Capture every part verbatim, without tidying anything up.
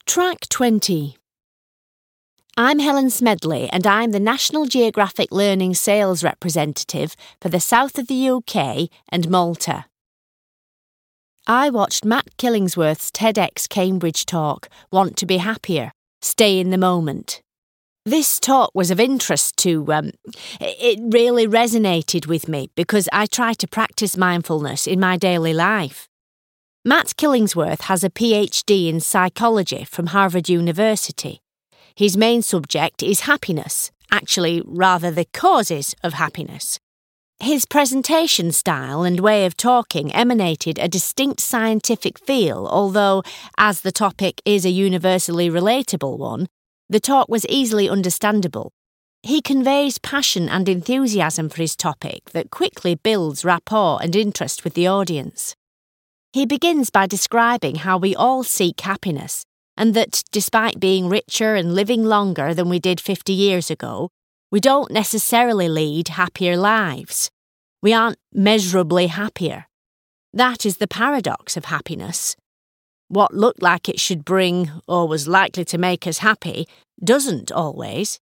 Track twenty. I'm Helen Smedley and I'm the National Geographic Learning Sales Representative for the south of the U K and Malta. I watched Matt Killingsworth's TEDx Cambridge talk, Want to be Happier, Stay in the Moment. This talk was of interest to, um, it really resonated with me because I try to practice mindfulness in my daily life. Matt Killingsworth has a P H D in psychology from Harvard University. His main subject is happiness, actually rather the causes of happiness. His presentation style and way of talking emanated a distinct scientific feel, although, as the topic is a universally relatable one, the talk was easily understandable. He conveys passion and enthusiasm for his topic that quickly builds rapport and interest with the audience. He begins by describing how we all seek happiness, and that despite being richer and living longer than we did fifty years ago, we don't necessarily lead happier lives. We aren't measurably happier. That is the paradox of happiness. What looked like it should bring, or was likely to make us happy, doesn't always.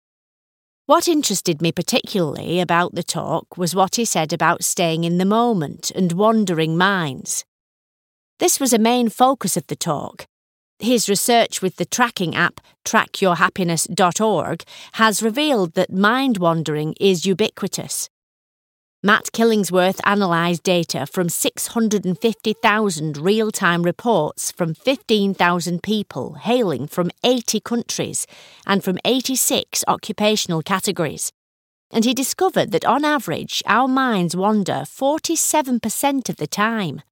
What interested me particularly about the talk was what he said about staying in the moment and wandering minds. This was a main focus of the talk. His research with the tracking app track your happiness dot org has revealed that mind-wandering is ubiquitous. Matt Killingsworth analysed data from six hundred fifty thousand real-time reports from fifteen thousand people hailing from eighty countries and from eighty-six occupational categories. And he discovered that on average our minds wander forty-seven percent of the time.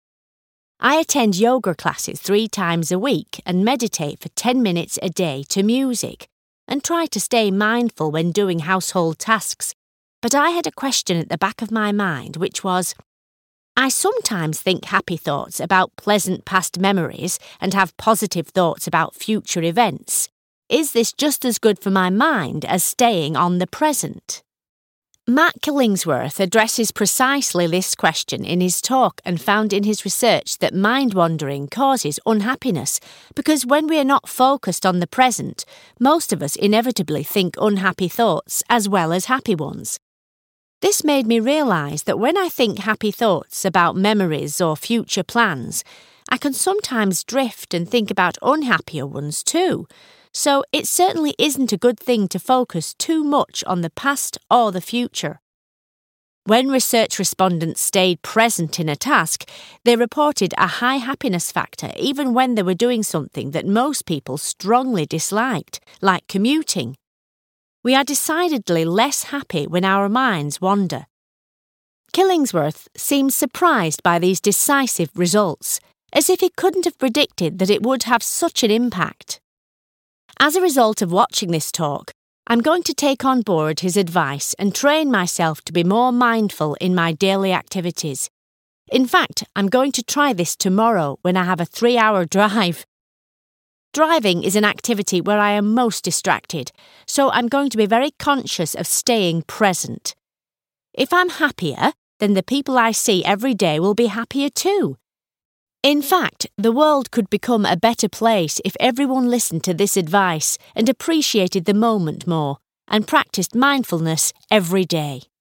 I attend yoga classes three times a week and meditate for ten minutes a day to music and try to stay mindful when doing household tasks. But I had a question at the back of my mind which was, I sometimes think happy thoughts about pleasant past memories and have positive thoughts about future events. Is this just as good for my mind as staying on the present? Matt Killingsworth addresses precisely this question in his talk and found in his research that mind-wandering causes unhappiness because when we are not focused on the present, most of us inevitably think unhappy thoughts as well as happy ones. This made me realise that when I think happy thoughts about memories or future plans, I can sometimes drift and think about unhappier ones too. So it certainly isn't a good thing to focus too much on the past or the future. When research respondents stayed present in a task, they reported a high happiness factor even when they were doing something that most people strongly disliked, like commuting. We are decidedly less happy when our minds wander. Killingsworth seems surprised by these decisive results, as if he couldn't have predicted that it would have such an impact. As a result of watching this talk, I'm going to take on board his advice and train myself to be more mindful in my daily activities. In fact, I'm going to try this tomorrow when I have a three-hour drive. Driving is an activity where I am most distracted, so I'm going to be very conscious of staying present. If I'm happier, then the people I see every day will be happier too. In fact, the world could become a better place if everyone listened to this advice and appreciated the moment more and practiced mindfulness every day.